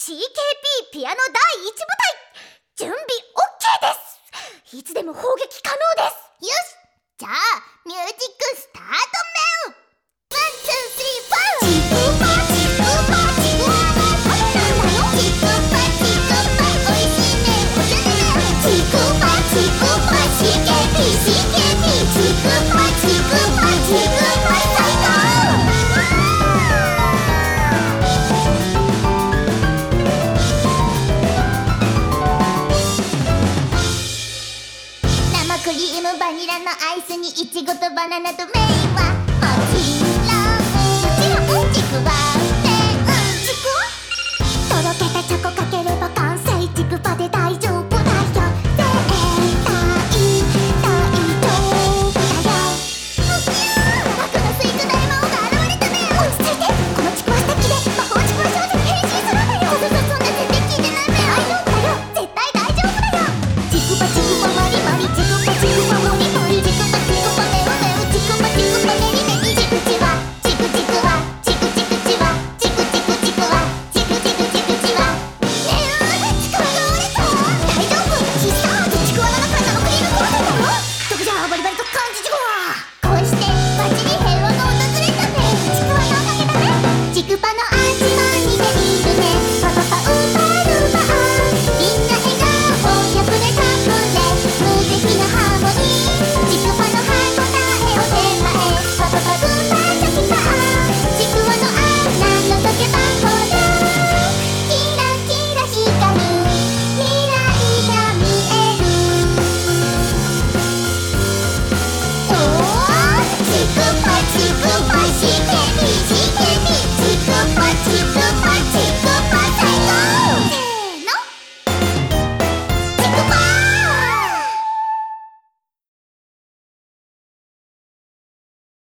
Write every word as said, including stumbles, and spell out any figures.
シーケーピー ピアノだいいち部隊準備 OK です。いつでも砲撃可能です。 よし、じゃあミュージックスタートメン。ワンツースリーフォー。チクパチクパチクパなんだよ。チクパチクパおいしいねおしゃれね。チクパチクパ シーケーピー シーケーピー チクパチクパチクパ最高。生クリームバニラのアイスにイチゴとバナナとマ